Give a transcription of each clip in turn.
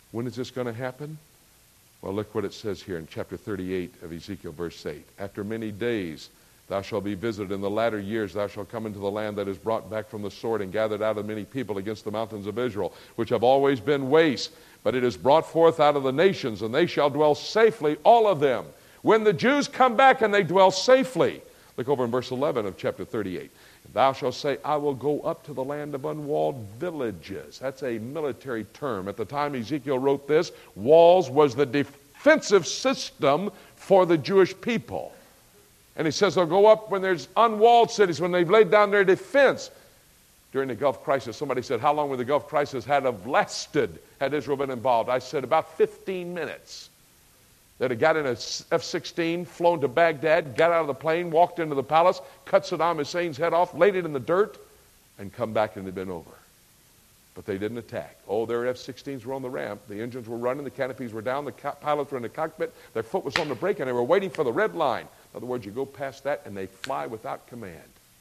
When is this going to happen? Well, look what it says here in chapter 38 of Ezekiel, verse 8. After many days thou shalt be visited. In the latter years thou shalt come into the land that is brought back from the sword and gathered out of many people against the mountains of Israel, which have always been waste. But it is brought forth out of the nations, and they shall dwell safely, all of them. When the Jews come back and they dwell safely. Look over in verse 11 of chapter 38. Thou shalt say, I will go up to the land of unwalled villages. That's a military term. At the time Ezekiel wrote this, walls was the defensive system for the Jewish people. And he says they'll go up when there's unwalled cities, when they've laid down their defense. During the Gulf crisis, somebody said, how long would the Gulf crisis have lasted had Israel been involved? I said, about 15 minutes. They'd have got in a F-16, flown to Baghdad, got out of the plane, walked into the palace, cut Saddam Hussein's head off, laid it in the dirt, and come back and it'd been over. But they didn't attack. Oh, their F-16s were on the ramp. The engines were running. The canopies were down. The pilots were in the cockpit. Their foot was on the brake, and they were waiting for the red line. In other words, you go past that, and they fly without command.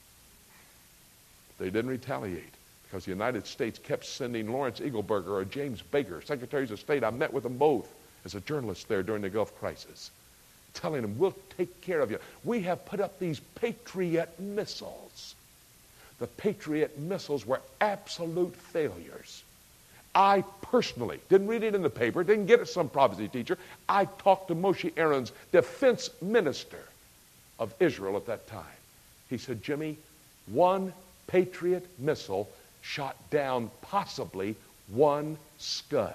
They didn't retaliate because the United States kept sending Lawrence Eagleburger or James Baker, Secretaries of State. I met with them both as a journalist there during the Gulf crisis, telling them, we'll take care of you. We have put up these Patriot missiles. The Patriot missiles were absolute failures. I personally didn't read it in the paper, didn't get it some prophecy teacher. I talked to Moshe Aaron's defense minister of Israel at that time. He said, Jimmy, one Patriot missile shot down possibly one Scud.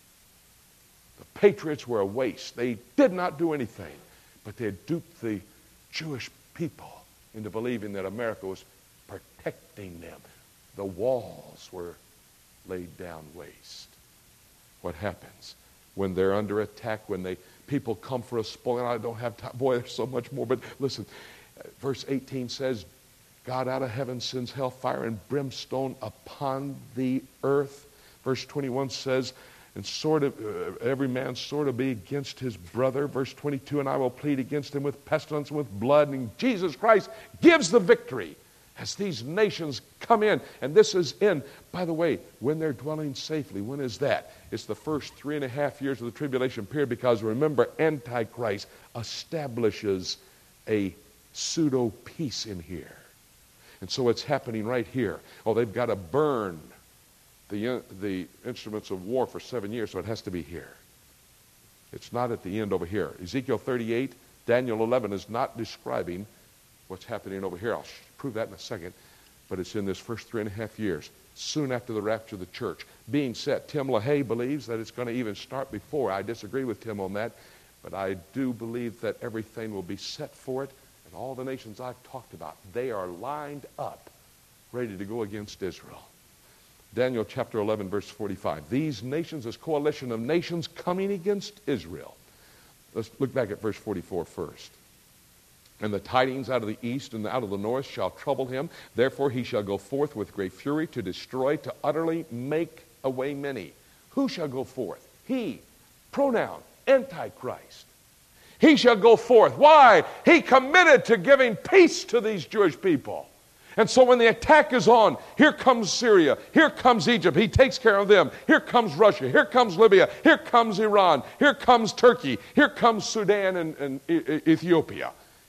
The Patriots were a waste. They did not do anything, but they had duped the Jewish people into believing that America was protecting them. The walls were laid down waste. What happens when they're under attack, when people come for a spoil? I don't have time. Boy, there's so much more, but listen. Verse 18 says, God out of heaven sends hellfire and brimstone upon the earth. Verse 21 says, and every man's sword will be against his brother. Verse 22, and I will plead against him with pestilence and with blood. And Jesus Christ gives the victory as these nations come in. And this is in, by the way, when they're dwelling safely. When is that? It's the first 3.5 years of the tribulation period, because remember, Antichrist establishes a pseudo-peace in here. And so it's happening right here. Oh, they've got to burn the instruments of war for 7 years, so it has to be here. It's not at the end over here. Ezekiel 38, Daniel 11 is not describing what's happening over here. I'll prove that in a second. But it's in this first 3.5 years, soon after the rapture of the church. Being set, Tim LaHaye believes that it's going to even start before. I disagree with Tim on that. But I do believe that everything will be set for it. And all the nations I've talked about, they are lined up, ready to go against Israel. Daniel chapter 11, verse 45. These nations, this coalition of nations coming against Israel. Let's look back at verse 44 first. And the tidings out of the east and out of the north shall trouble him. Therefore he shall go forth with great fury to destroy, to utterly make away many. Who shall go forth? He, pronoun, Antichrist. He shall go forth. Why? He committed to giving peace to these Jewish people. And so when the attack is on, here comes Syria, here comes Egypt, he takes care of them. Here comes Russia, here comes Libya, here comes Iran, here comes Turkey, here comes Sudan and Ethiopia.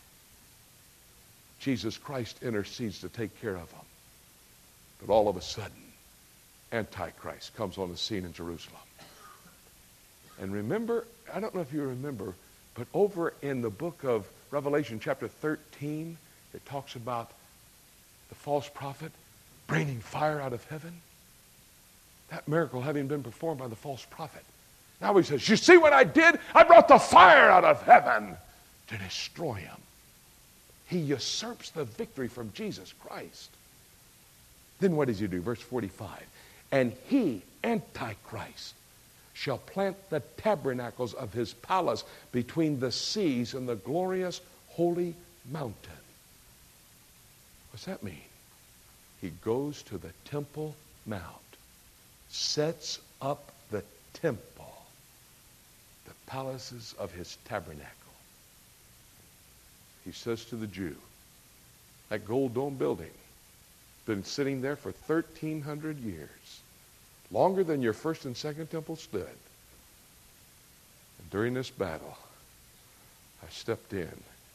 Jesus Christ intercedes to take care of them. But all of a sudden, Antichrist comes on the scene in Jerusalem. And remember, I don't know if you remember, but over in the book of Revelation chapter 13, it talks about the false prophet raining fire out of heaven. That miracle having been performed by the false prophet. Now he says, you see what I did? I brought the fire out of heaven to destroy him. He usurps the victory from Jesus Christ. Then what does he do? Verse 45. And he, Antichrist, shall plant the tabernacles of his palace between the seas and the glorious holy mountain. What's that mean? He goes to the Temple Mount, sets up the temple, the palaces of his tabernacle. He says to the Jew, that gold dome building, been sitting there for 1,300 years, longer than your first and second temple stood. during this battle, I stepped in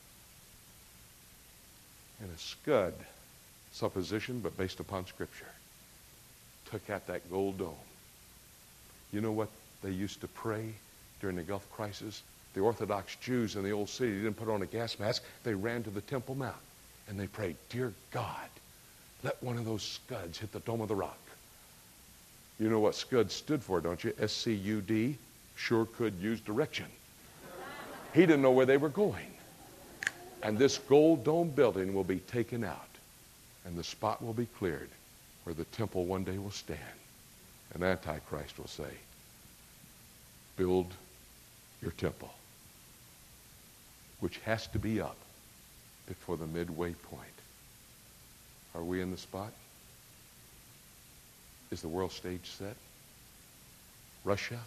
a scud supposition, but based upon Scripture, took out that gold dome. You know what they used to pray during the Gulf crisis? The Orthodox Jews in the old city didn't put on a gas mask. They ran to the Temple Mount and they prayed, "Dear God, let one of those scuds hit the Dome of the Rock." You know what scud stood for, don't you? S-C-U-D. Sure could use direction. He didn't know where they were going. And this gold dome building will be taken out, and the spot will be cleared where the temple one day will stand. And Antichrist will say, "Build your temple," which has to be up before the midway point. Are we in the spot? Is the world stage set? Russia?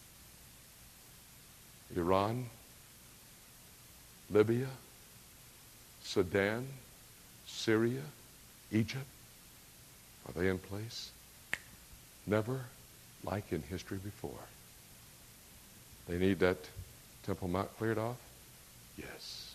Iran? Libya? Sudan? Syria? Egypt? Are they in place? Never like in history before. They need that Temple Mount cleared off? Yes.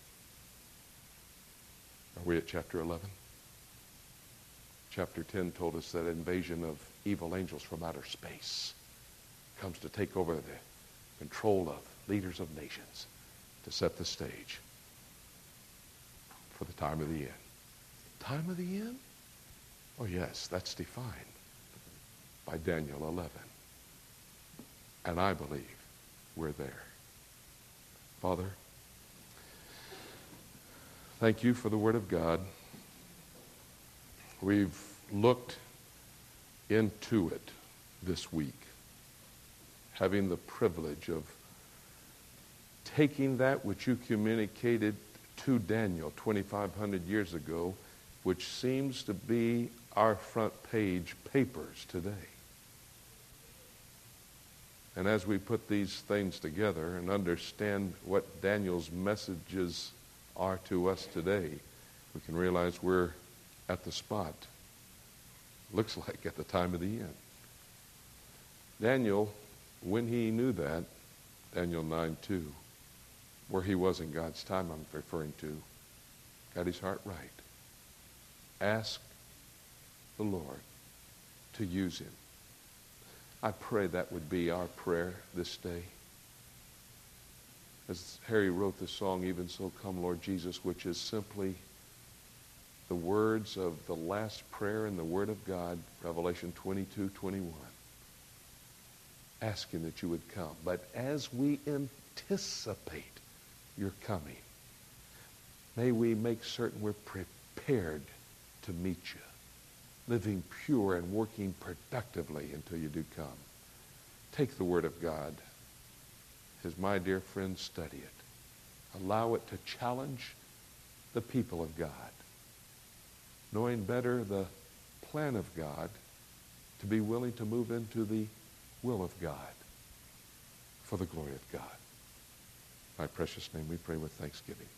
Are we at chapter 11? Chapter 10 told us that invasion of evil angels from outer space comes to take over the control of leaders of nations to set the stage for the time of the end. Time of the end? Oh yes, that's defined by Daniel 11. And I believe we're there. Father, thank you for the Word of God. We've looked into it this week, having the privilege of taking that which you communicated to Daniel 2,500 years ago, which seems to be our front page papers today. And as we put these things together and understand what Daniel's messages are to us today, we can realize we're at the spot, looks like at the time of the end. Daniel, when he knew that, Daniel 9:2, where he was in God's time, I'm referring to, got his heart right. Ask the Lord to use him. I pray that would be our prayer this day. As Harry wrote the song, "Even So Come Lord Jesus," which is simply the words of the last prayer in the Word of God, Revelation 22:21. Asking that you would come. But as we anticipate your coming, may we make certain we're prepared to meet you, living pure and working productively until you do come. Take the Word of God. As my dear friends study it, allow it to challenge the people of God, knowing better the plan of God, to be willing to move into the will of God for the glory of God. In my precious name we pray with thanksgiving.